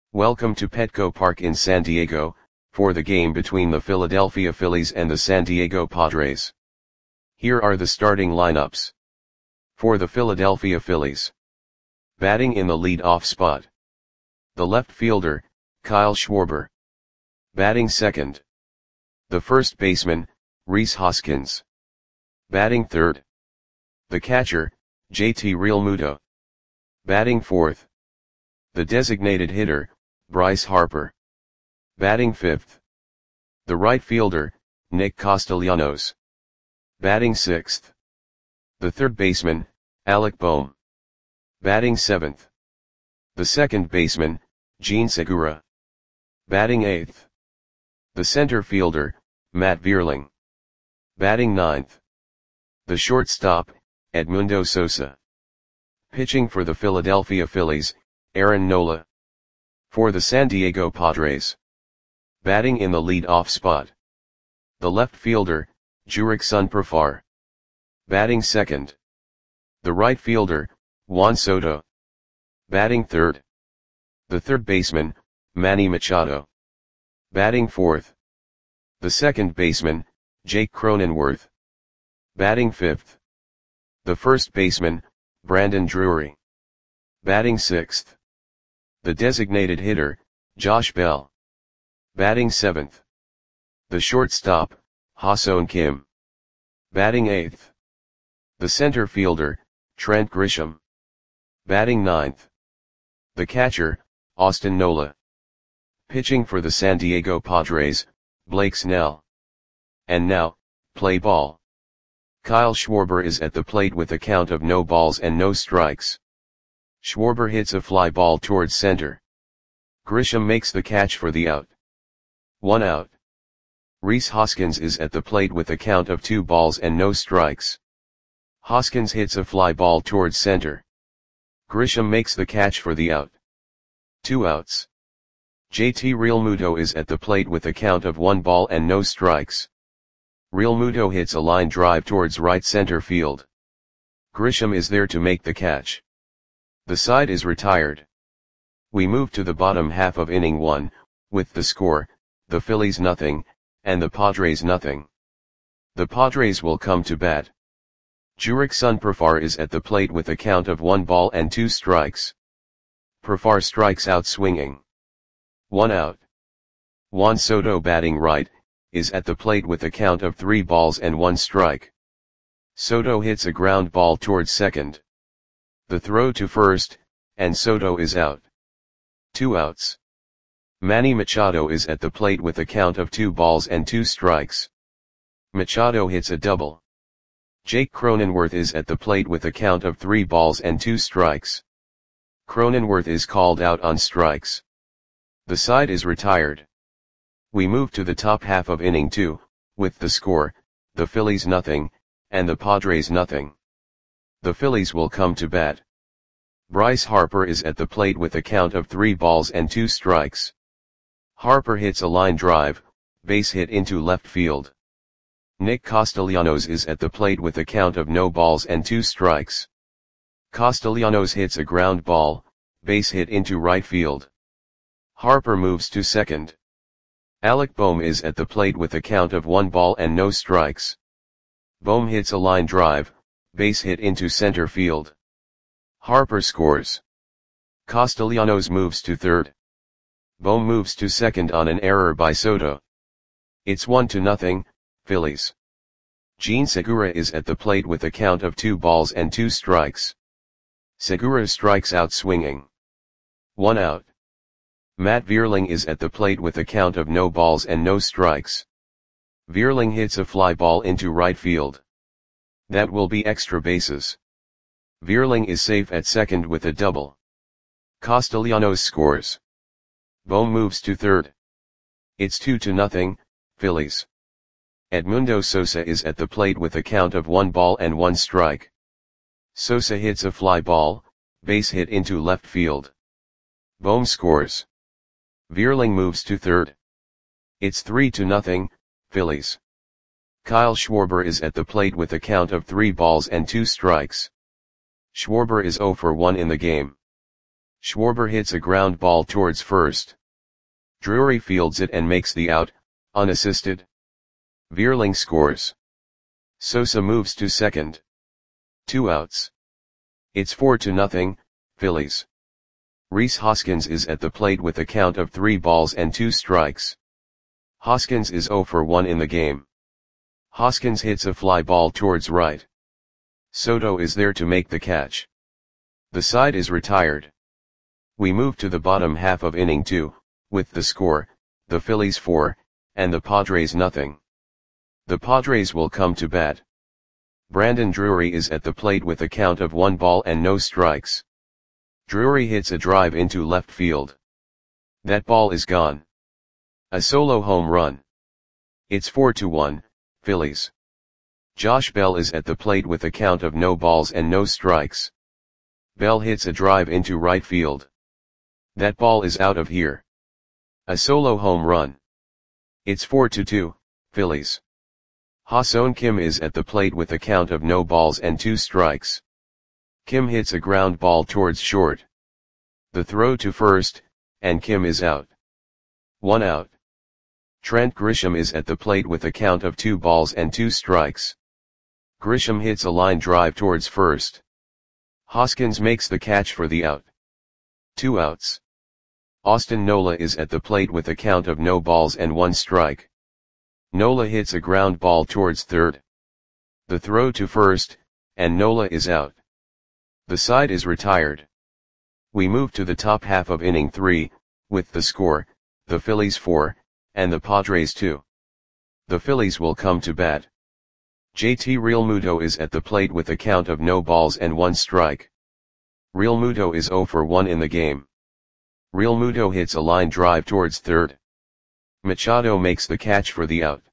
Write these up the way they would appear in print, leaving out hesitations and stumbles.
Welcome to Petco Park in San Diego, for the game between the Philadelphia Phillies and the San Diego Padres. Here are the starting lineups. For the Philadelphia Phillies. Batting in the lead-off spot. The left fielder, Kyle Schwarber. Batting second. The first baseman, Rhys Hoskins. Batting third. The catcher, JT Realmuto. Batting fourth. The designated hitter, Bryce Harper. Batting fifth. The right fielder, Nick Castellanos. Batting sixth. The third baseman, Alec Bohm. Batting seventh. The second baseman, Jean Segura. Batting eighth. The center fielder, Matt Vierling. Batting ninth. The shortstop, Edmundo Sosa. Pitching for the Philadelphia Phillies, Aaron Nola. For the San Diego Padres. Batting in the lead-off spot. The left fielder, Jurickson Profar. Batting second. The right fielder, Juan Soto. Batting third. The third baseman, Manny Machado. Batting fourth. The second baseman, Jake Cronenworth. Batting fifth. The first baseman, Brandon Drury. Batting sixth. The designated hitter, Josh Bell. Batting seventh. The shortstop, Ha-Seong Kim. Batting eighth. The center fielder, Trent Grisham. Batting ninth. The catcher, Austin Nola. Pitching for the San Diego Padres, Blake Snell. And now, play ball. Kyle Schwarber is at the plate with a count of no balls and no strikes. Schwarber hits a fly ball towards center. Grisham makes the catch for the out. 1 out. Rhys Hoskins is at the plate with a count of 2 balls and no strikes. Hoskins hits a fly ball towards center. Grisham makes the catch for the out. 2 outs. JT Realmuto is at the plate with a count of 1 ball and no strikes. Realmuto hits a line drive towards right center field. Grisham is there to make the catch. The side is retired. We move to the bottom half of inning 1, with the score, the Phillies nothing, and the Padres nothing. The Padres will come to bat. Jurickson Profar is at the plate with a count of 1 ball and 2 strikes. Profar strikes out swinging. 1 out. Juan Soto, batting right, is at the plate with a count of 3 balls and 1 strike. Soto hits a ground ball towards second. The throw to first, and Soto is out. 2 outs. Manny Machado is at the plate with a count of 2 balls and 2 strikes. Machado hits a double. Jake Cronenworth is at the plate with a count of 3 balls and 2 strikes. Cronenworth is called out on strikes. The side is retired. We move to the top half of inning 2, with the score, the Phillies nothing, and the Padres nothing. The Phillies will come to bat. Bryce Harper is at the plate with a count of 3 balls and 2 strikes. Harper hits a line drive, base hit into left field. Nick Castellanos is at the plate with a count of no balls and 2 strikes. Castellanos hits a ground ball, base hit into right field. Harper moves to second. Alec Bohm is at the plate with a count of 1 ball and no strikes. Bohm hits a line drive, base hit into center field. Harper scores. Castellanos moves to third. Bohm moves to second on an error by Soto. It's 1-0, Phillies. Jean Segura is at the plate with a count of 2 balls and 2 strikes. Segura strikes out swinging. 1 out. Matt Vierling is at the plate with a count of no balls and no strikes. Vierling hits a fly ball into right field. That will be extra bases. Vierling is safe at second with a double. Castellanos scores. Bohm moves to third. It's 2-0, Phillies. Edmundo Sosa is at the plate with a count of 1 ball and 1 strike. Sosa hits a fly ball, base hit into left field. Bohm scores. Vierling moves to third. It's 3-0, Phillies. Kyle Schwarber is at the plate with a count of 3 balls and 2 strikes. Schwarber is 0 for 1 in the game. Schwarber hits a ground ball towards first. Drury fields it and makes the out, unassisted. Vierling scores. Sosa moves to second. 2 outs. It's 4-0, Phillies. Rhys Hoskins is at the plate with a count of 3 balls and 2 strikes. Hoskins is 0 for 1 in the game. Hoskins hits a fly ball towards right. Soto is there to make the catch. The side is retired. We move to the bottom half of inning 2, with the score, the Phillies 4, and the Padres nothing. The Padres will come to bat. Brandon Drury is at the plate with a count of 1 ball and no strikes. Drury hits a drive into left field. That ball is gone. A solo home run. It's 4-1, Phillies. Josh Bell is at the plate with a count of no balls and no strikes. Bell hits a drive into right field. That ball is out of here. A solo home run. It's 4-2, Phillies. Ha-Seong Kim is at the plate with a count of no balls and 2 strikes. Kim hits a ground ball towards short. The throw to first, and Kim is out. 1 out. Trent Grisham is at the plate with a count of 2 balls and 2 strikes. Grisham hits a line drive towards first. Hoskins makes the catch for the out. 2 outs. Austin Nola is at the plate with a count of no balls and 1 strike. Nola hits a ground ball towards third. The throw to first, and Nola is out. The side is retired. We move to the top half of inning 3, with the score, the Phillies 4, and the Padres 2. The Phillies will come to bat. JT Realmuto is at the plate with a count of no balls and 1 strike. Realmuto is 0 for 1 in the game. Realmuto hits a line drive towards third. Machado makes the catch for the out.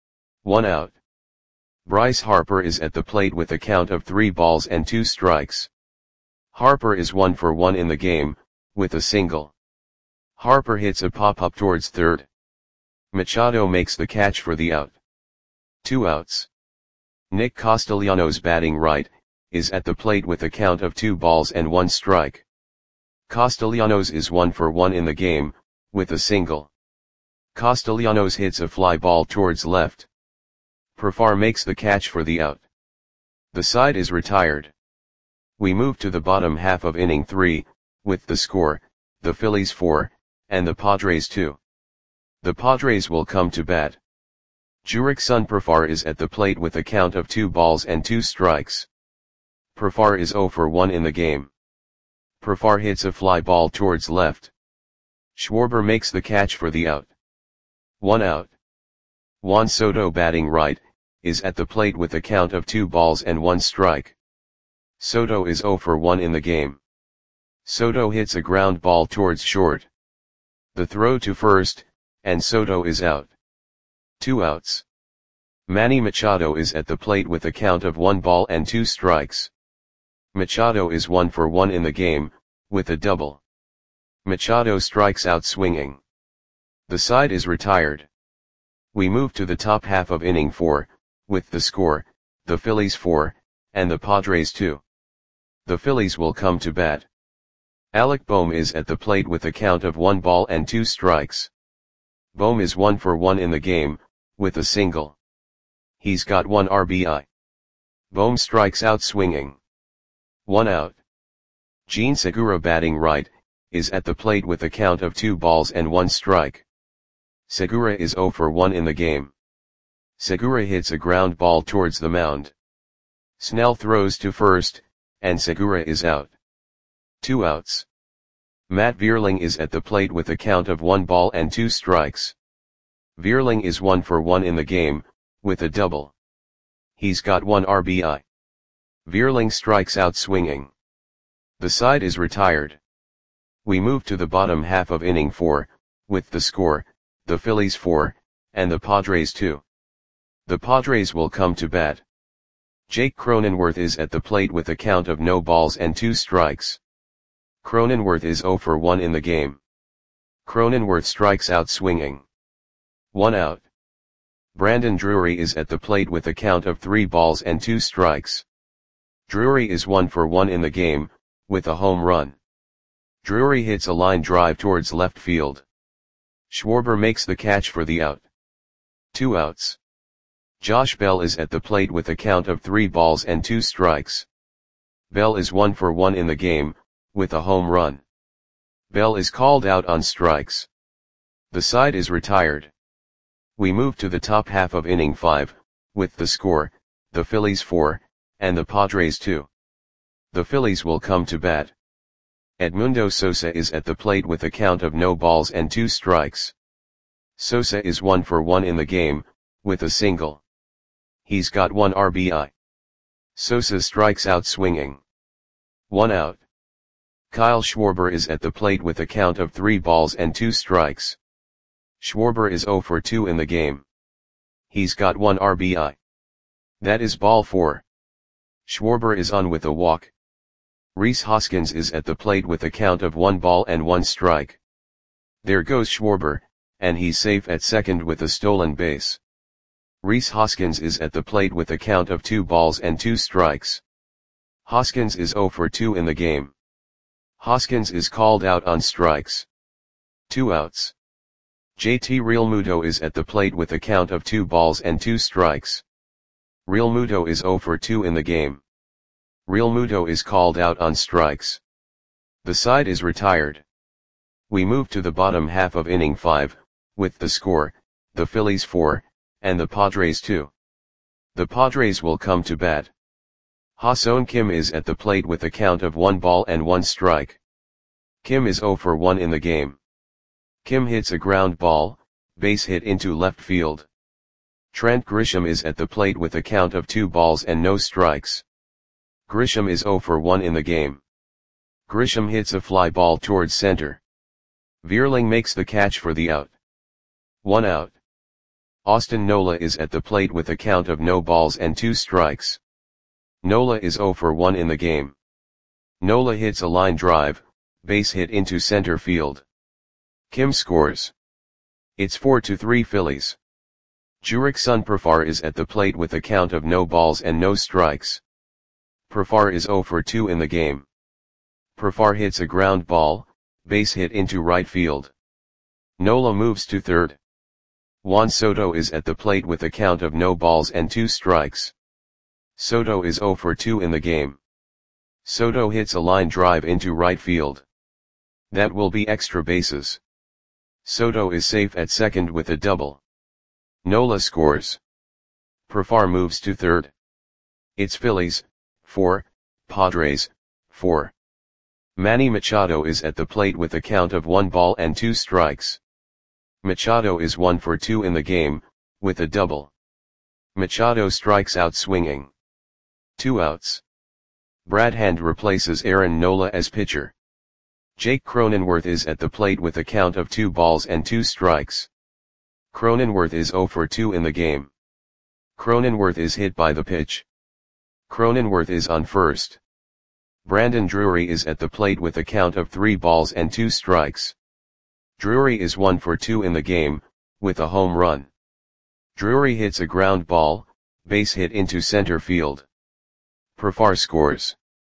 1 out. Bryce Harper is at the plate with a count of 3 balls and 2 strikes. Harper is 1 for 1 in the game, with a single. Harper hits a pop-up towards third. Machado makes the catch for the out. 2 outs. Nick Castellanos batting right, is at the plate with a count of 2 balls and 1 strike. Castellanos is 1 for 1 in the game, with a single. Castellanos hits a fly ball towards left. Profar makes the catch for the out. The side is retired. We move to the bottom half of inning 3, with the score, the Phillies 4, and the Padres 2. The Padres will come to bat. Jurickson Profar is at the plate with a count of 2 balls and 2 strikes. Profar is 0 for 1 in the game. Profar hits a fly ball towards left. Schwarber makes the catch for the out. 1 out. Juan Soto batting right, is at the plate with a count of 2 balls and 1 strike. Soto is 0 for 1 in the game. Soto hits a ground ball towards short. The throw to first, and Soto is out. 2 outs. Manny Machado is at the plate with a count of 1 ball and 2 strikes. Machado is 1 for 1 in the game, with a double. Machado strikes out swinging. The side is retired. We move to the top half of inning 4, with the score, the Phillies 4, and the Padres 2. The Phillies will come to bat. Alec Bohm is at the plate with a count of 1 ball and 2 strikes. Bohm is 1 for 1 in the game, with a single. He's got 1 RBI. Bohm strikes out swinging. 1 out. Jean Segura batting right, is at the plate with a count of 2 balls and 1 strike. Segura is 0 for 1 in the game. Segura hits a ground ball towards the mound. Snell throws to first, and Segura is out. 2 outs. Matt Vierling is at the plate with a count of 1 ball and 2 strikes. Vierling is 1 for 1 in the game, with a double. He's got 1 RBI. Vierling strikes out swinging. The side is retired. We move to the bottom half of inning 4, with the score, the Phillies 4, and the Padres 2. The Padres will come to bat. Jake Cronenworth is at the plate with a count of no balls and 2 strikes. Cronenworth is 0 for 1 in the game. Cronenworth strikes out swinging. 1 out. Brandon Drury is at the plate with a count of 3 balls and 2 strikes. Drury is 1 for 1 in the game, with a home run. Drury hits a line drive towards left field. Schwarber makes the catch for the out. 2 outs. Josh Bell is at the plate with a count of 3 balls and 2 strikes. Bell is 1 for 1 in the game, with a home run. Bell is called out on strikes. The side is retired. We move to the top half of inning 5, with the score, the Phillies 4, and the Padres 2. The Phillies will come to bat. Edmundo Sosa is at the plate with a count of no balls and 2 strikes. Sosa is 1 for 1 in the game, with a single. He's got 1 RBI. Sosa strikes out swinging. 1 out. Kyle Schwarber is at the plate with a count of 3 balls and 2 strikes. Schwarber is 0 for 2 in the game. He's got 1 RBI. That is ball 4. Schwarber is on with a walk. Rhys Hoskins is at the plate with a count of 1 ball and 1 strike. There goes Schwarber, and he's safe at second with a stolen base. Rhys Hoskins is at the plate with a count of 2 balls and 2 strikes. Hoskins is 0 for 2 in the game. Hoskins is called out on strikes. 2 outs. JT Realmuto is at the plate with a count of 2 balls and 2 strikes. Realmuto is 0 for 2 in the game. Realmuto is called out on strikes. The side is retired. We move to the bottom half of inning 5, with the score, the Phillies 4, and the Padres 2. The Padres will come to bat. Ha-Seong Kim is at the plate with a count of 1 ball and 1 strike. Kim is 0 for 1 in the game. Kim hits a ground ball, base hit into left field. Trent Grisham is at the plate with a count of 2 balls and no strikes. Grisham is 0 for 1 in the game. Grisham hits a fly ball towards center. Vierling makes the catch for the out. 1 out. Austin Nola is at the plate with a count of no balls and 2 strikes. Nola is 0 for 1 in the game. Nola hits a line drive, base hit into center field. Kim scores. It's 4-3 Phillies. Jurickson Profar is at the plate with a count of no balls and no strikes. Profar is 0 for 2 in the game. Profar hits a ground ball, base hit into right field. Nola moves to third. Juan Soto is at the plate with a count of no balls and 2 strikes. Soto is 0 for 2 in the game. Soto hits a line drive into right field. That will be extra bases. Soto is safe at second with a double. Nola scores. Profar moves to third. It's Phillies, 4, Padres, 4. Manny Machado is at the plate with a count of 1 ball and 2 strikes. Machado is 1 for 2 in the game, with a double. Machado strikes out swinging. 2 outs. Brad Hand replaces Aaron Nola as pitcher. Jake Cronenworth is at the plate with a count of 2 balls and 2 strikes. Cronenworth is 0 for 2 in the game. Cronenworth is hit by the pitch. Cronenworth is on first. Brandon Drury is at the plate with a count of 3 balls and 2 strikes. Drury is 1 for 2 in the game, with a home run. Drury hits a ground ball, base hit into center field. Profar scores.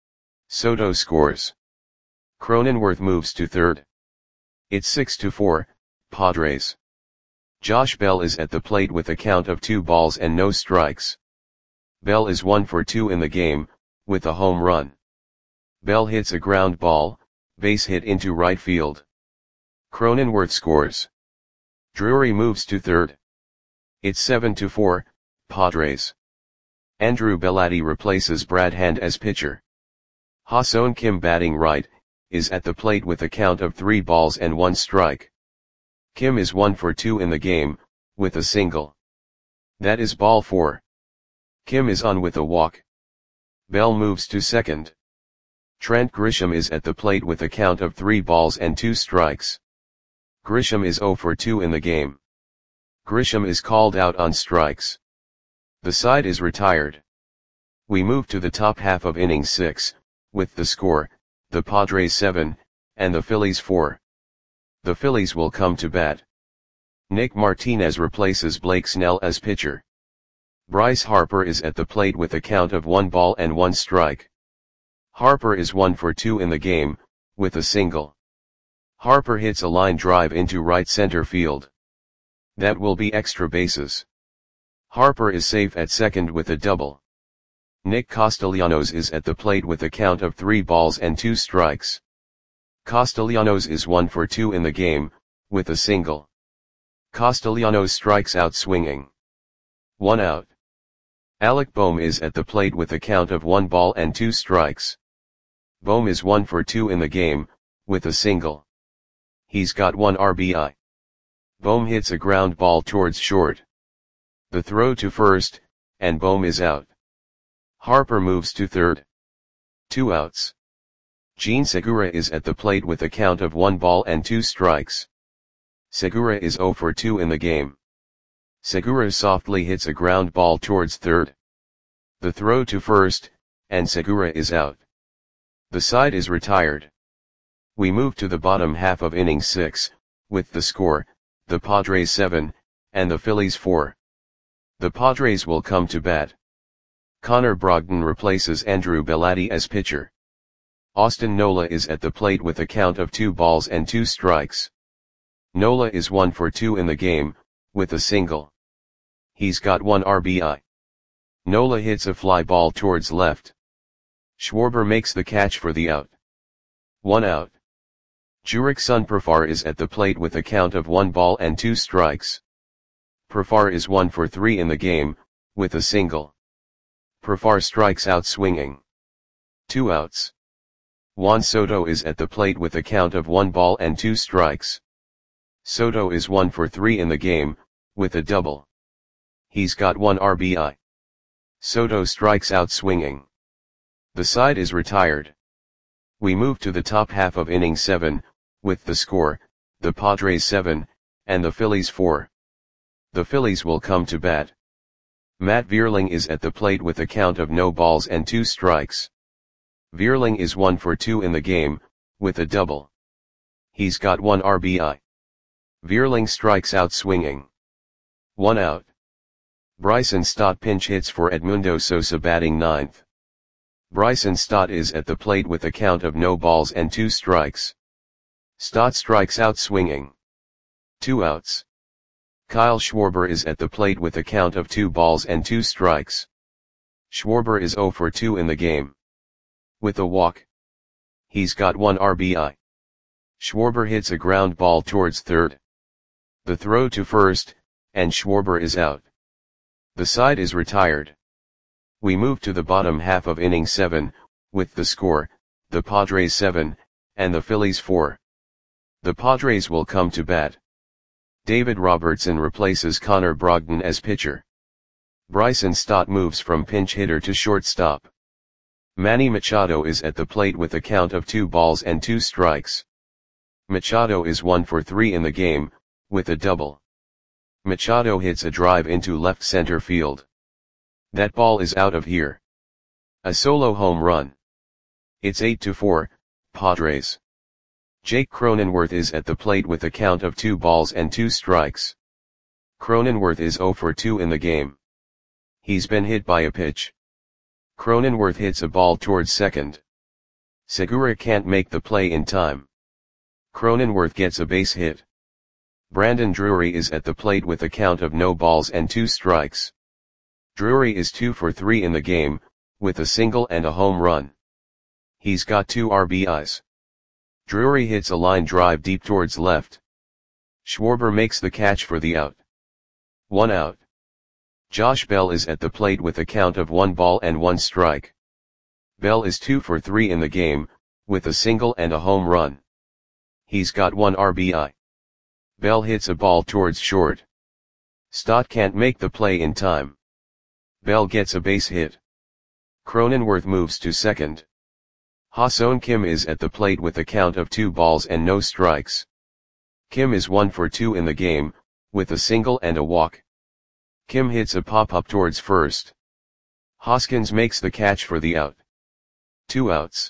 Soto scores. Cronenworth moves to third. It's 6-4, Padres. Josh Bell is at the plate with a count of 2 balls and no strikes. Bell is 1 for 2 in the game, with a home run. Bell hits a ground ball, base hit into right field. Cronenworth scores. Drury moves to third. It's 7-4, Padres. Andrew Belatti replaces Brad Hand as pitcher. Ha-Seong Kim batting right, is at the plate with a count of 3 balls and 1 strike. Kim is 1 for 2 in the game, with a single. That is ball 4. Kim is on with a walk. Bell moves to second. Trent Grisham is at the plate with a count of 3 balls and 2 strikes. Grisham is 0 for 2 in the game. Grisham is called out on strikes. The side is retired. We move to the top half of inning 6, with the score, the Padres 7, and the Phillies 4. The Phillies will come to bat. Nick Martinez replaces Blake Snell as pitcher. Bryce Harper is at the plate with a count of 1 ball and 1 strike. Harper is 1 for 2 in the game, with a single. Harper hits a line drive into right center field. That will be extra bases. Harper is safe at second with a double. Nick Castellanos is at the plate with a count of 3 balls and 2 strikes. Castellanos is 1 for 2 in the game, with a single. Castellanos strikes out swinging. 1 out. Alec Bohm is at the plate with a count of 1 ball and 2 strikes. Bohm is 1 for 2 in the game, with a single. He's got 1 RBI. Bohm hits a ground ball towards short. The throw to first, and Bohm is out. Harper moves to third. 2 outs. Jean Segura is at the plate with a count of 1 ball and 2 strikes. Segura is 0 for 2 in the game. Segura softly hits a ground ball towards third. The throw to first, and Segura is out. The side is retired. We move to the bottom half of inning 6, with the score, the Padres 7, and the Phillies 4. The Padres will come to bat. Connor Brogdon replaces Andrew Bellotti as pitcher. Austin Nola is at the plate with a count of 2 balls and 2 strikes. Nola is 1 for 2 in the game, with a single. He's got 1 RBI. Nola hits a fly ball towards left. Schwarber makes the catch for the out. 1 out. Jurickson Profar is at the plate with a count of 1 ball and 2 strikes. Profar is 1 for 3 in the game, with a single. Profar strikes out swinging. 2 outs. Juan Soto is at the plate with a count of 1 ball and 2 strikes. Soto is 1 for 3 in the game, with a double. He's got 1 RBI. Soto strikes out swinging. The side is retired. We move to the top half of inning 7, with the score, the Padres 7, and the Phillies 4. The Phillies will come to bat. Matt Vierling is at the plate with a count of no balls and 2 strikes. Vierling is 1 for 2 in the game, with a double. He's got 1 RBI. Vierling strikes out swinging. 1 out. Bryson Stott pinch hits for Edmundo Sosa batting 9th. Bryson Stott is at the plate with a count of no balls and 2 strikes. Stott strikes out swinging. 2 outs. Kyle Schwarber is at the plate with a count of 2 balls and 2 strikes. Schwarber is 0 for 2 in the game. With a walk. He's got 1 RBI. Schwarber hits a ground ball towards third. The throw to first, and Schwarber is out. The side is retired. We move to the bottom half of inning 7, with the score, the Padres 7, and the Phillies 4. The Padres will come to bat. David Robertson replaces Connor Brogdon as pitcher. Bryson Stott moves from pinch hitter to shortstop. Manny Machado is at the plate with a count of 2 balls and 2 strikes. Machado is 1 for 3 in the game, with a double. Machado hits a drive into left center field. That ball is out of here. A solo home run. It's 8-4, Padres. Jake Cronenworth is at the plate with a count of 2 balls and 2 strikes. Cronenworth is 0 for 2 in the game. He's been hit by a pitch. Cronenworth hits a ball towards second. Segura can't make the play in time. Cronenworth gets a base hit. Brandon Drury is at the plate with a count of no balls and 2 strikes. Drury is 2 for 3 in the game, with a single and a home run. He's got 2 RBIs. Drury hits a line drive deep towards left. Schwarber makes the catch for the out. 1 out. Josh Bell is at the plate with a count of 1 ball and 1 strike. Bell is 2 for 3 in the game, with a single and a home run. He's got 1 RBI. Bell hits a ball towards short. Stott can't make the play in time. Bell gets a base hit. Cronenworth moves to second. Ha-Seong Kim is at the plate with a count of 2 balls and no strikes. Kim is 1 for 2 in the game, with a single and a walk. Kim hits a pop-up towards first. Hoskins makes the catch for the out. 2 outs.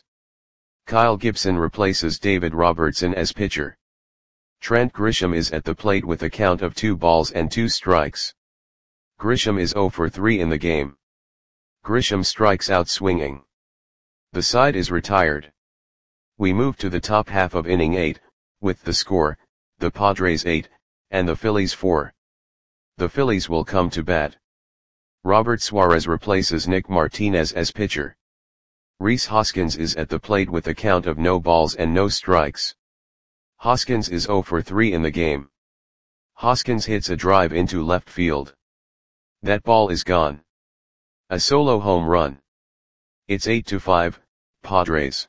Kyle Gibson replaces David Robertson as pitcher. Trent Grisham is at the plate with a count of 2 balls and 2 strikes. Grisham is 0 for 3 in the game. Grisham strikes out swinging. The side is retired. We move to the top half of inning 8, with the score, the Padres 8, and the Phillies 4. The Phillies will come to bat. Robert Suarez replaces Nick Martinez as pitcher. Rhys Hoskins is at the plate with a count of no balls and no strikes. Hoskins is 0 for 3 in the game. Hoskins hits a drive into left field. That ball is gone. A solo home run. It's 8-5, Padres.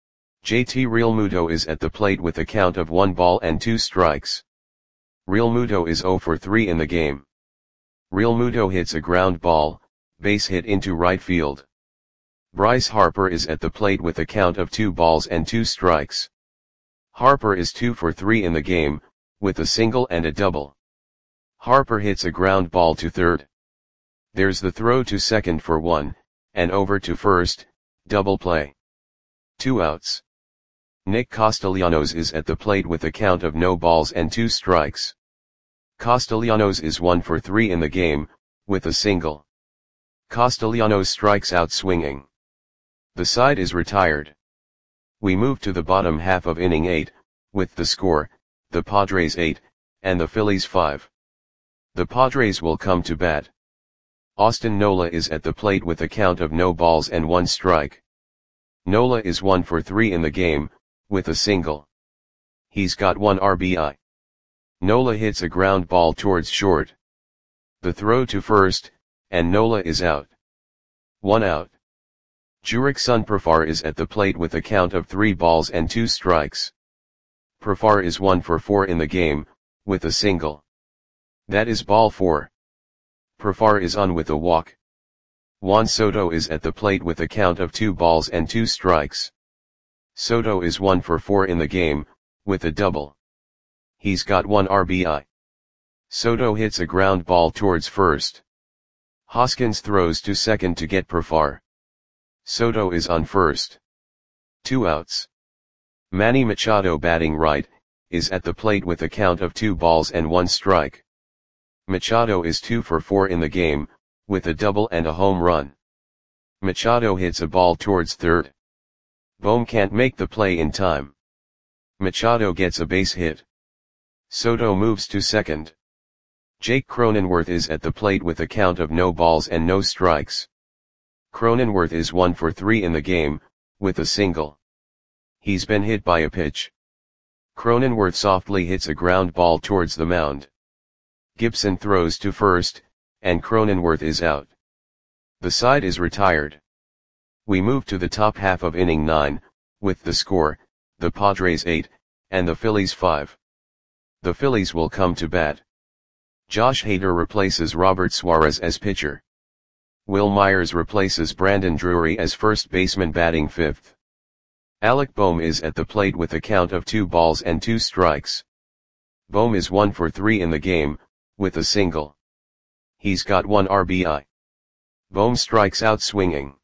JT Realmuto is at the plate with a count of 1 ball and 2 strikes. Realmuto is 0 for 3 in the game. Realmuto hits a ground ball, base hit into right field. Bryce Harper is at the plate with a count of 2 balls and 2 strikes. Harper is 2 for 3 in the game, with a single and a double. Harper hits a ground ball to third. There's the throw to second for 1, and over to first, double play. 2 outs. Nick Castellanos is at the plate with a count of no balls and 2 strikes. Castellanos is 1 for 3 in the game, with a single. Castellanos strikes out swinging. The side is retired. We move to the bottom half of inning 8, with the score, the Padres 8, and the Phillies 5. The Padres will come to bat. Austin Nola is at the plate with a count of no balls and 1 strike. Nola is 1 for 3 in the game, with a single. He's got 1 RBI. Nola hits a ground ball towards short. The throw to first, and Nola is out. 1 out. Jurickson Profar is at the plate with a count of 3 balls and 2 strikes. Profar is 1 for 4 in the game, with a single. That is ball 4. Profar is on with a walk. Juan Soto is at the plate with a count of 2 balls and 2 strikes. Soto is 1 for 4 in the game, with a double. He's got 1 RBI. Soto hits a ground ball towards first. Hoskins throws to second to get Profar. Soto is on first. 2 outs. Manny Machado, batting right, is at the plate with a count of 2 balls and 1 strike. Machado is 2 for 4 in the game, with a double and a home run. Machado hits a ball towards third. Bohm can't make the play in time. Machado gets a base hit. Soto moves to second. Jake Cronenworth is at the plate with a count of no balls and no strikes. Cronenworth is 1 for 3 in the game, with a single. He's been hit by a pitch. Cronenworth softly hits a ground ball towards the mound. Gibson throws to first, and Cronenworth is out. The side is retired. We move to the top half of inning 9, with the score, the Padres 8, and the Phillies 5. The Phillies will come to bat. Josh Hader replaces Robert Suarez as pitcher. Will Myers replaces Brandon Drury as first baseman, batting 5th. Alec Bohm is at the plate with a count of 2 balls and 2 strikes. Bohm is 1 for 3 in the game, with a single. He's got 1 RBI. Bohm strikes out swinging.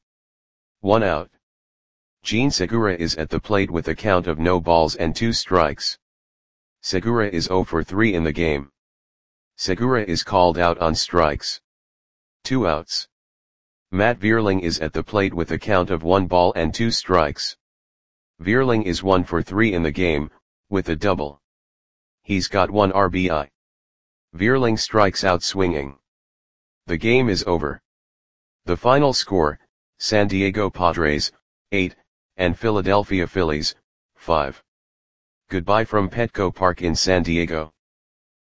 1 out. Jean Segura is at the plate with a count of no balls and 2 strikes. Segura is 0 for 3 in the game. Segura is called out on strikes. 2 outs. Matt Vierling is at the plate with a count of 1 ball and 2 strikes. Vierling is 1 for 3 in the game, with a double. He's got 1 RBI. Vierling strikes out swinging. The game is over. The final score, San Diego Padres, 8, and Philadelphia Phillies, 5. Goodbye from Petco Park in San Diego.